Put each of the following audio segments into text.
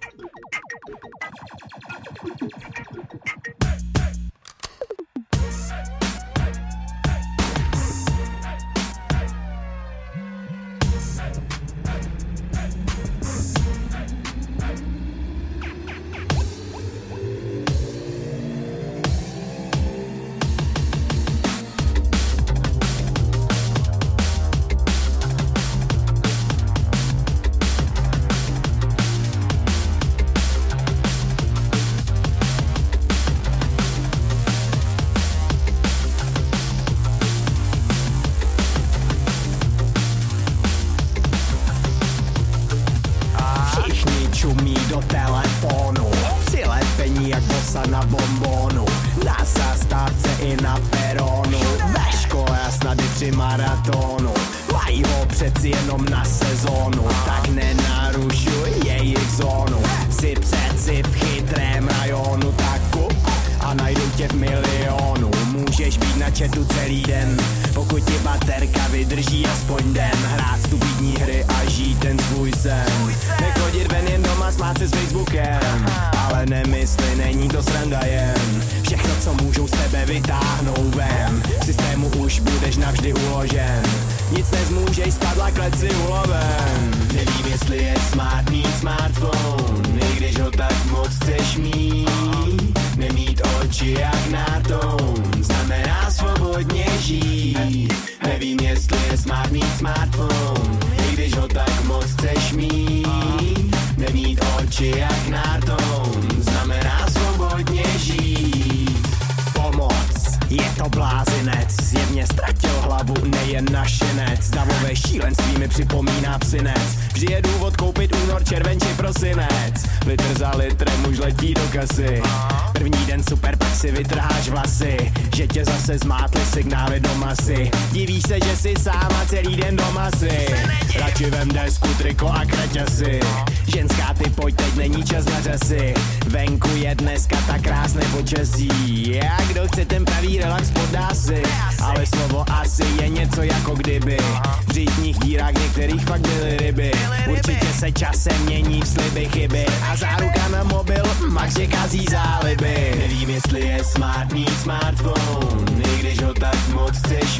Na bombonu, na zastávce i na peronu, ve škole a snad i při maratonu. Mají ho přeci jenom na sezónu, tak nenarušuj jejich zónu. Jsi přeci v chytrém rajonu, tak kup a najdou tě v milionu. Můžeš být na chatu celý den, pokud ti baterka vydrží aspoň den. Hrát stupidní hry a žít ten svůj sen. Nechodit ven jen doma, smát se s Facebookem. Ale nemysli, není to sranda jen. Všechno, co můžou z tebe vytáhnou ven. V systému už budeš navždy uložen. Nic nezmůžeš, spadla kleci uloven. Nevím, jestli je smart mít smartphone, i když ho tak moc chceš mít. Nemít oči jak nátoun znamená svobodně žít. Nevím, jestli je smart mít smartphone, i když ho tak moc chceš mít. Nemít oči jak nátoun znamená svobodně žít. Pomoc, je to blázinec, zjevně ztratil hlavu nejen našinec. Davové šílenství mi připomíná psinec. Vždy je důvod koupit únor, červen či prosinec. Litr za litrem už letí do kasy. První den super, pak si vytrháš vlasy. Že tě zase zmátly signály do masy. Divíš se, že jsi sám a celý den doma si. Radši vem desku, triko a kraťasy. Ženská ty pojď, teď není čas na řasy. Venku je dneska tak krásné počasí. A kdo chce ten pravý relax, podá si. Ale slovo asi je něco jako kdyby. V řítních dírách některých fakt byly ryby. Určitě se časem mění v sliby chyby. A záruka na mobil, max je kazí záliby. Nevím, jestli je smart mít smartphone, i když ho tak moc chceš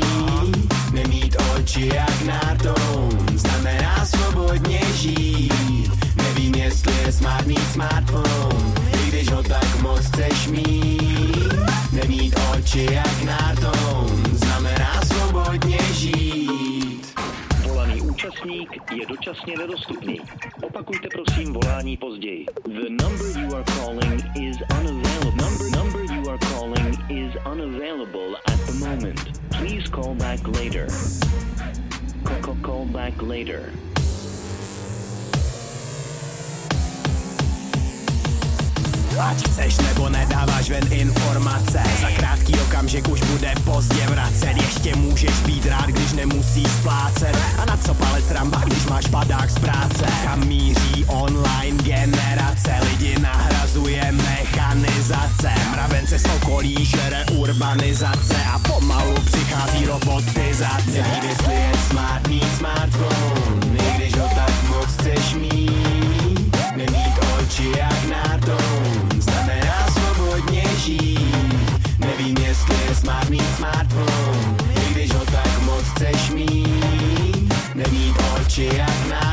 mít. Nemít oči jak nátoun znamená svobodně žít. Nevím, jestli je smart mít smartphone, i když ho tak moc chceš mít. Nemít oči jak nátoun znamená svobodně žít. Volaný účastník je dočasně nedostupný. Opakujte prosím volání později. The number you are calling is unavailable. Number you are calling is unavailable at the moment. Please call back later. Call back later. Ať chceš nebo nedáváš ven informace, za krátký okamžik už bude pozdě vracet. Ještě můžeš být rád, když nemusíš splácet. A na co palec ramba, když máš padák z práce? Kam míří online generace? Lidi nahrazuje mechanizace. Mravence z okolí žere urbanizace. A pomalu přichází robotizace. Nevím, jestli je smart mít smartphone, i když ho tak moc chceš mít. Nemít oči jak nátoun znamená svobodně žít. Nevím, jestli je smart mít smartphone, i když ho tak moc chceš mít. Nemít oči jak nátoun